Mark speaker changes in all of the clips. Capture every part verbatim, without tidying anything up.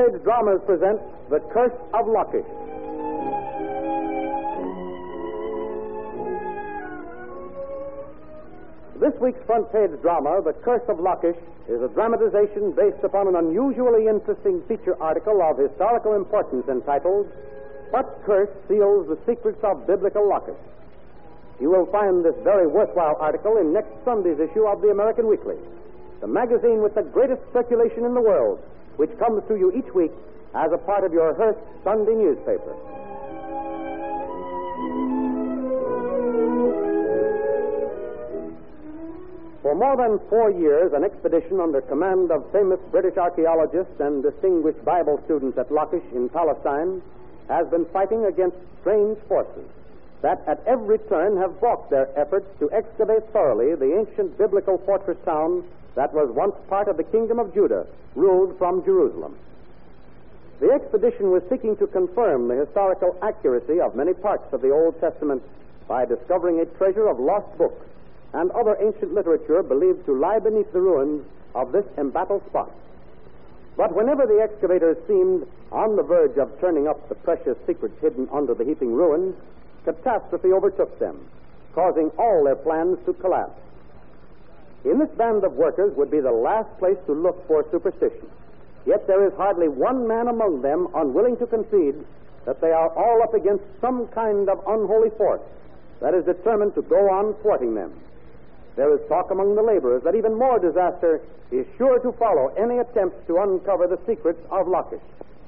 Speaker 1: Page Dramas present The Curse of Lockish. This week's front page drama, The Curse of Lockish, is a dramatization based upon an unusually interesting feature article of historical importance entitled, What Curse Seals the Secrets of Biblical Lockish? You will find this very worthwhile article in next Sunday's issue of the American Weekly, the magazine with the greatest circulation in the world, which comes to you each week as a part of your Hearst Sunday newspaper. For more than four years, an expedition under command of famous British archaeologists and distinguished Bible students at Lockish in Palestine has been fighting against strange forces that at every turn have balked their efforts to excavate thoroughly the ancient biblical fortress town that was once part of the kingdom of Judah, ruled from Jerusalem. The expedition was seeking to confirm the historical accuracy of many parts of the Old Testament by discovering a treasure of lost books and other ancient literature believed to lie beneath the ruins of this embattled spot. But whenever the excavators seemed on the verge of turning up the precious secrets hidden under the heaping ruins, catastrophe overtook them, causing all their plans to collapse. In this band of workers would be the last place to look for superstition. Yet there is hardly one man among them unwilling to concede that they are all up against some kind of unholy force that is determined to go on thwarting them. There is talk among the laborers that even more disaster is sure to follow any attempts to uncover the secrets of Lockish.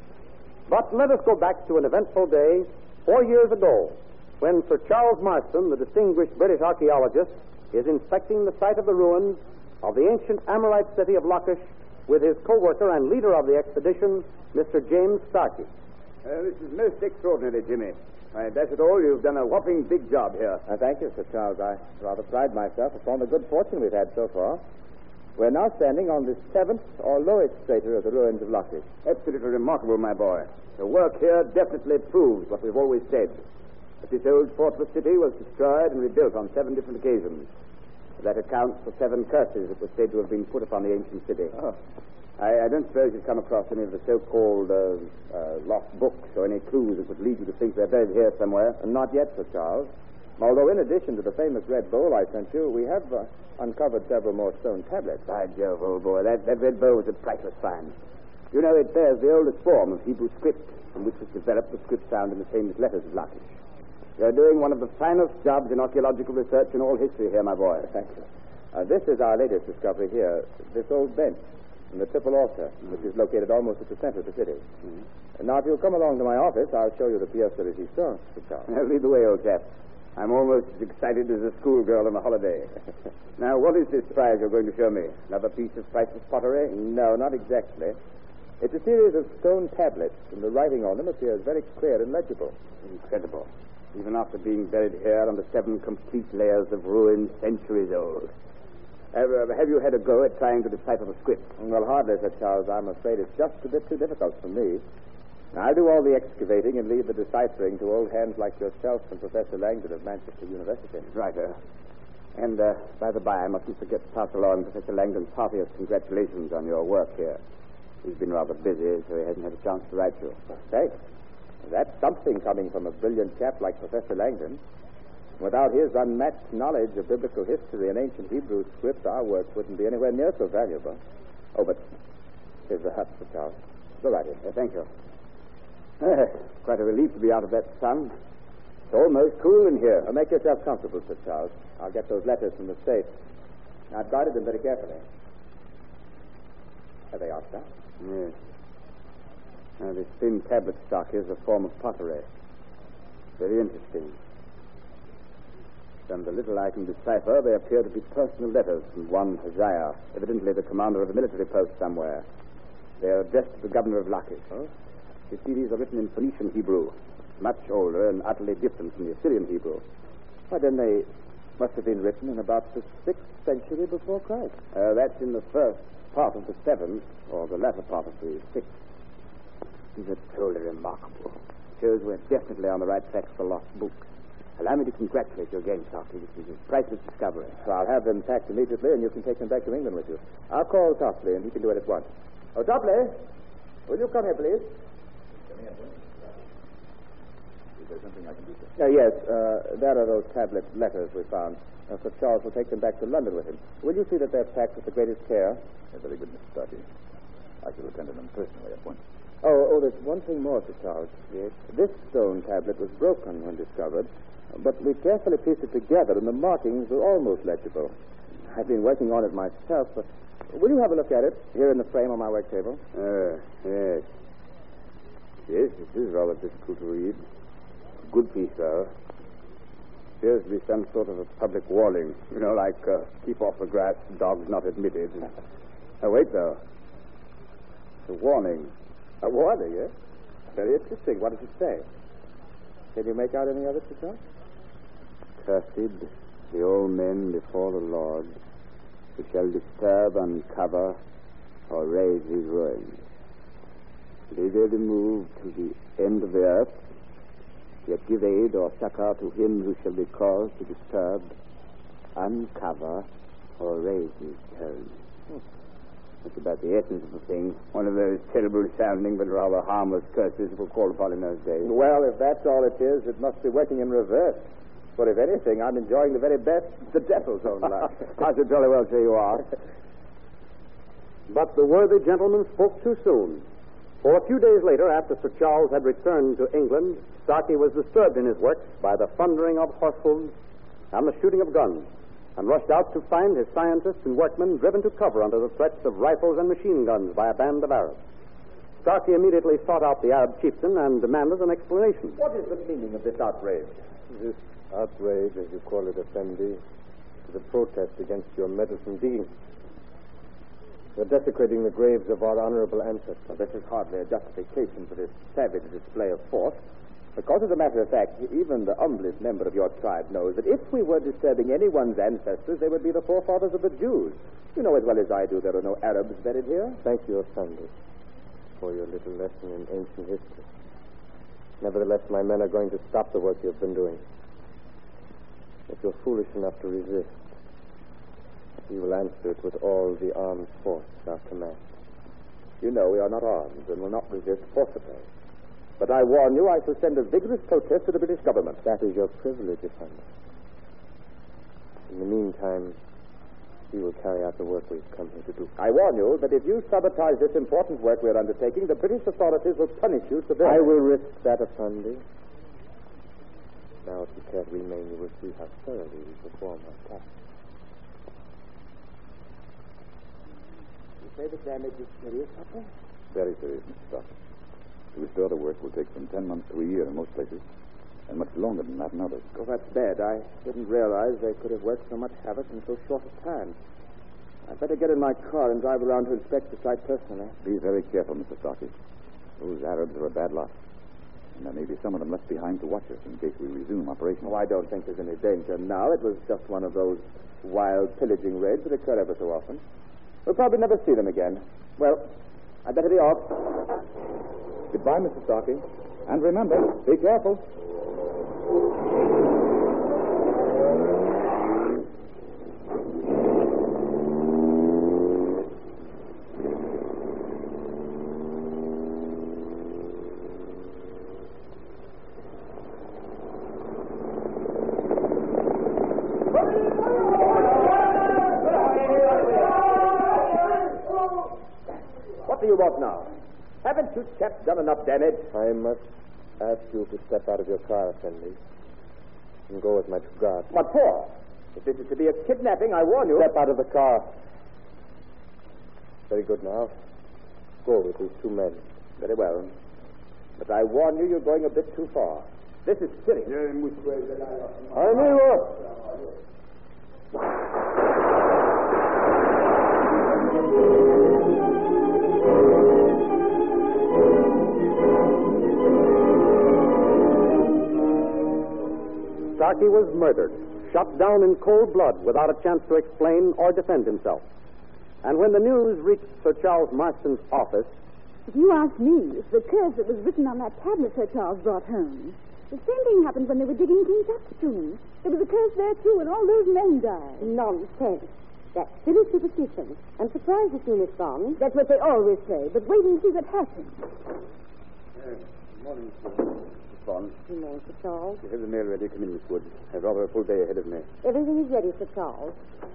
Speaker 1: But let us go back to an eventful day four years ago when Sir Charles Marston, the distinguished British archaeologist, is inspecting the site of the ruins of the ancient Amorite city of Lockish with his co-worker and leader of the expedition, Mister James Starkey.
Speaker 2: Uh, this is most extraordinary, Jimmy. I dash it all, you've done a whopping big job here.
Speaker 3: Uh, thank you, Sir Charles. I rather pride myself upon the good fortune we've had so far. We're now standing on the seventh or lowest strata of the ruins of Lockish.
Speaker 2: Absolutely remarkable, my boy. The work here definitely proves what we've always said, that this old fortress city was destroyed and rebuilt on seven different occasions. That accounts for seven curses that were said to have been put upon the ancient city.
Speaker 3: Oh.
Speaker 2: I, I don't suppose you've come across any of the so-called uh, uh, lost books or any clues that would lead you to think they're buried here somewhere?
Speaker 3: Uh, not yet, Sir Charles. Although in addition to the famous red bowl I sent you, we have uh, uncovered several more stone tablets.
Speaker 2: By Jove, old boy, that, that red bowl was a priceless find. You know, it bears the oldest form of Hebrew script, from which was developed the script found in the famous letters of Lockish. You're doing one of the finest jobs in archaeological research in all history here, my boy.
Speaker 3: Thank you. Uh, this is our latest discovery here, this old bench and the triple altar, which is located almost at the center of the city. Mm-hmm. Now, if you'll come along to my office, I'll show you the pièce de résistance, Sir Charles.
Speaker 2: Now, lead the way, old chap. I'm almost as excited as a schoolgirl on a holiday. Now, what is this prize you're going to show me? Another piece of priceless pottery?
Speaker 3: No, not exactly. It's a series of stone tablets, and the writing on them appears very clear and legible.
Speaker 2: Incredible. Even after being buried here under seven complete layers of ruins centuries old. Have, uh, have you had a go at trying to decipher the script?
Speaker 3: Well, hardly, Sir Charles. I'm afraid it's just a bit too difficult for me. I'll do all the excavating and leave the deciphering to old hands like yourself and Professor Langdon of Manchester University.
Speaker 2: Right, uh, And, uh, by the by, I mustn't forget to pass along Professor Langdon's heartiest congratulations on your work here. He's been rather busy, so he hasn't had a chance to write you.
Speaker 3: Thanks. That's something coming from a brilliant chap like Professor Langdon. Without his unmatched knowledge of biblical history and ancient Hebrew script, our work wouldn't be anywhere near so valuable. Oh, but here's the hut, Sir Charles. Go right in.
Speaker 2: Uh, thank you. Uh, quite a relief to be out of that sun. It's almost cool in here.
Speaker 3: Well, make yourself comfortable, Sir Charles. I'll get those letters from the safe. I've guarded them very carefully. There they are, sir.
Speaker 2: Yes. Now, this thin tablet stock is a form of pottery. Very interesting. From the little I can decipher, they appear to be personal letters from one Hosea, evidently the commander of a military post somewhere. They are addressed to the governor of Lockish.
Speaker 3: Oh?
Speaker 2: You see, these are written in Phoenician Hebrew, much older and utterly different from the Assyrian Hebrew.
Speaker 3: Why, then they must have been written in about the sixth century before Christ.
Speaker 2: Uh, that's in the first part of the seventh, or the latter part of the sixth. These are truly remarkable. Shows we're definitely on the right track for lost books. Allow me to congratulate you again, Starkey. This is a priceless discovery.
Speaker 3: So I'll have them packed immediately, and you can take them back to England with you. I'll call Topley, and he can do it at once. Oh, Topley! Will you come here, please?
Speaker 4: Come here, please. Is there something I can do, sir?
Speaker 3: Uh, yes, uh, there are those tablet letters we found. Uh, Sir Charles will take them back to London with him. Will you see that they're packed with the greatest care?
Speaker 4: Yeah, very good, Mister Starkey. I shall attend to them personally at once.
Speaker 3: Oh, oh, there's one thing more, Sir Charles. Yes. This stone tablet was broken when discovered, but we carefully pieced it together, and the markings are almost legible. I've been working on it myself, but will you have a look at it here in the frame on my work table?
Speaker 2: Uh, yes. Yes, it is rather difficult to read. Good piece, though. Appears to be some sort of a public warning. You know, like, uh, keep off the grass, dogs not admitted. Oh, wait, though. It's a warning.
Speaker 3: A warning, eh? Very interesting. What does it say? Can you make out any of it, Sir Charles?
Speaker 2: Cursed the old men before the Lord, who shall disturb, uncover, or raise his ruins. Be they removed to the end of the earth, yet give aid or succor to him who shall be caused to disturb, uncover, or raise his tone. Hmm. That's about the essence of the thing. One of those terrible sounding but rather harmless curses that were called upon in those days.
Speaker 3: Well, if that's all it is, it must be working in reverse. For if anything, I'm enjoying the very best the devil's own luck.
Speaker 2: I should jolly well say you are.
Speaker 1: But the worthy gentleman spoke too soon. For a few days later, after Sir Charles had returned to England, Starkey was disturbed in his work by the thundering of horse hoofs and the shooting of guns, and rushed out to find his scientists and workmen driven to cover under the threats of rifles and machine guns by a band of Arabs. Starkey immediately sought out the Arab chieftain and demanded an explanation.
Speaker 3: What is the meaning of this outrage?
Speaker 5: This outrage, as you call it, Effendi, is a protest against your meddlesome deeds. You're desecrating the graves of our honorable ancestors.
Speaker 3: Well, this is hardly a justification for this savage display of force. Because, as a matter of fact, even the humblest member of your tribe knows that if we were disturbing anyone's ancestors, they would be the forefathers of the Jews. You know as well as I do there are no Arabs buried here.
Speaker 5: Thank you, Effendi, for your little lesson in ancient history. Nevertheless, my men are going to stop the work you've been doing. If you're foolish enough to resist, we will answer it with all the armed force at our command.
Speaker 3: You know we are not armed and will not resist forcibly. But I warn you, I shall send a vigorous protest to the British government.
Speaker 5: That is your privilege, Effendi. In the meantime, we will carry out the work we've come here to do.
Speaker 3: I warn you that if you sabotage this important work we're undertaking, the British authorities will punish you severely.
Speaker 5: I will risk that, Effendi. Now, if you care to remain, you will see how thoroughly we perform our task.
Speaker 3: You say the damage is serious, Doctor?
Speaker 4: Very serious, Mister Starkey. To restore the work will take from ten months to a year in most places, and much longer than that in others.
Speaker 3: Oh, that's bad. I didn't realize they could have worked so much havoc in so short a time. I'd better get in my car and drive around to inspect the site personally.
Speaker 4: Be very careful, Mister Starkey. Those Arabs are a bad lot. And there may be some of them left behind to watch us in case we resume operations.
Speaker 3: Oh, I don't think there's any danger now. It was just one of those wild pillaging raids that occur ever so often. We'll probably never see them again. Well, I'd better be off.
Speaker 4: Goodbye, Mister Starkey. And remember, be careful.
Speaker 3: What do you want now? Haven't you chaps done enough damage?
Speaker 5: I must ask you to step out of your car, Effendi, and go with my two guards.
Speaker 3: What for? If this is to be a kidnapping, I warn you.
Speaker 5: Step out of the car. Very good now. Go with these two men.
Speaker 3: Very well. But I warn you, you're going a bit too far. This is silly.
Speaker 5: Amigo!
Speaker 1: Starkey was murdered, shot down in cold blood without a chance to explain or defend himself. And when the news reached Sir Charles Marston's office...
Speaker 6: If you ask me, it's the curse that was written on that tablet Sir Charles brought home. The same thing happened when they were digging King Tut's tomb. There was a curse there, too, and all those men died.
Speaker 7: Nonsense. That's silly superstition. I'm surprised at you, Miss Bond.
Speaker 6: That's what they always say, but wait and see what happens.
Speaker 4: Good morning, Miss Bond.
Speaker 7: Good morning, Sir Charles.
Speaker 4: You have the mail ready. Come in, Miss Wood. I have rather a full day ahead of me.
Speaker 7: Everything is ready, Sir Charles.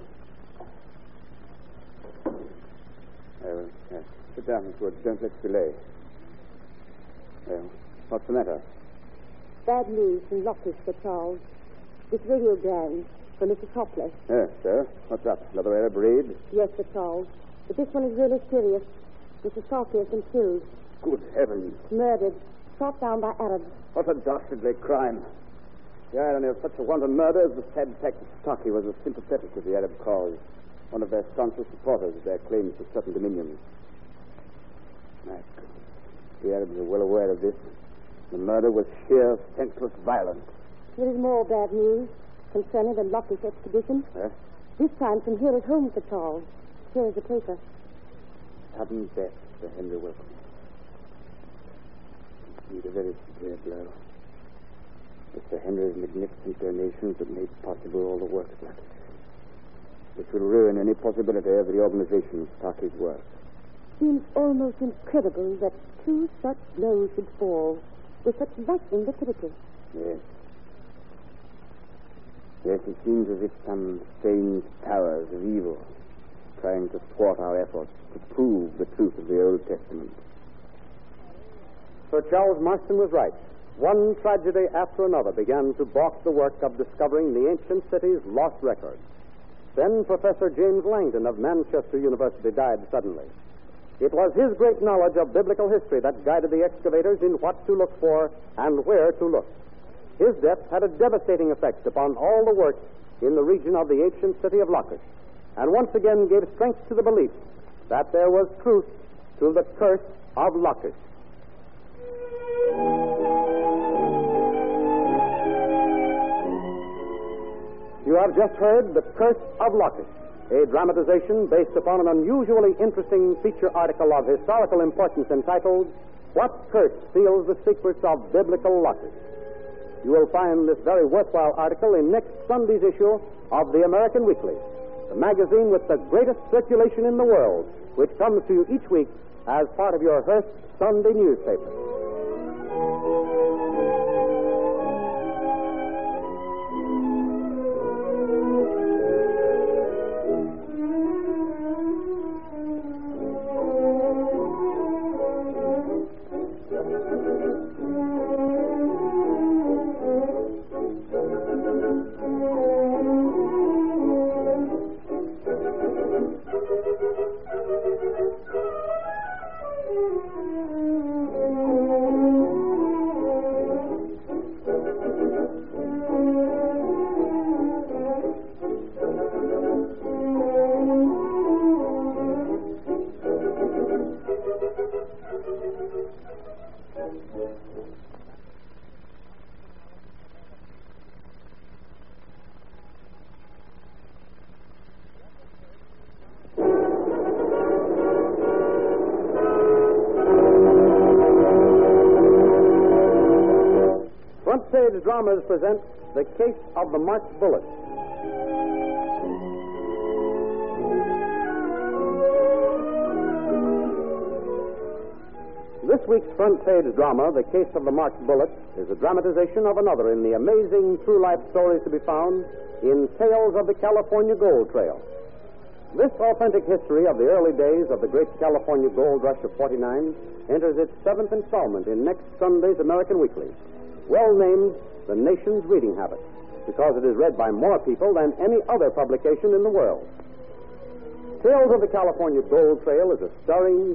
Speaker 4: Oh, yes. Sit down, Miss Wood. Don't let's delay. Well, what's the matter?
Speaker 7: Bad news from Lockish, Sir Charles. This radiogram for Missus Hopler.
Speaker 4: Yes, sir. What's up? Another Arab raid?
Speaker 7: Yes, Sir Charles. But this one is really serious. Missus Sarkey has been killed.
Speaker 4: Good heavens.
Speaker 7: Murdered. Shot down by Arabs.
Speaker 4: What a dastardly crime. The irony of such a wanton murder is the sad fact that Starkey was a sympathetic to the Arab cause, one of their staunchest supporters of their claims to certain dominions. My God. The Arabs are well aware of this. The murder was sheer, senseless violence.
Speaker 7: There is more bad news concerning the Lockish expedition.
Speaker 4: Huh?
Speaker 7: This time from here at home, Sir Charles. Here is the paper.
Speaker 4: Sudden death, Sir Henry Wilkins. Indeed, a very severe blow. Mister Henry's magnificent donations that made possible all the work of Lockish. This will ruin any possibility of the organization of Starkey's work.
Speaker 7: Seems almost incredible that two such blows should fall with such lightning rapidity.
Speaker 4: Yes. Yes, it seems as if some strange powers of evil trying to thwart our efforts to prove the truth of the Old Testament.
Speaker 1: Sir Charles Marston was right. One tragedy after another began to balk the work of discovering the ancient city's lost record. Then Professor James Langdon of Manchester University died suddenly. It was his great knowledge of biblical history that guided the excavators in what to look for and where to look. His death had a devastating effect upon all the work in the region of the ancient city of Lockish, and once again gave strength to the belief that there was truth to the curse of Lockish. You have just heard The Curse of Lockish, a dramatization based upon an unusually interesting feature article of historical importance entitled, What Curse Seals the Secrets of Biblical Lockish? You will find this very worthwhile article in next Sunday's issue of the American Weekly, the magazine with the greatest circulation in the world, which comes to you each week as part of your Hearst Sunday newspaper. Front Page Dramas present The Case of the Marked Bullet. This week's Front Page drama, The Case of the Marked Bullet, is a dramatization of another in the amazing true-life stories to be found in Tales of the California Gold Trail. This authentic history of the early days of the great California gold rush of forty-nine enters its seventh installment in next Sunday's American Weekly, well named The Nation's Reading Habit, because it is read by more people than any other publication in the world. Tales of the California Gold Trail is a stirring,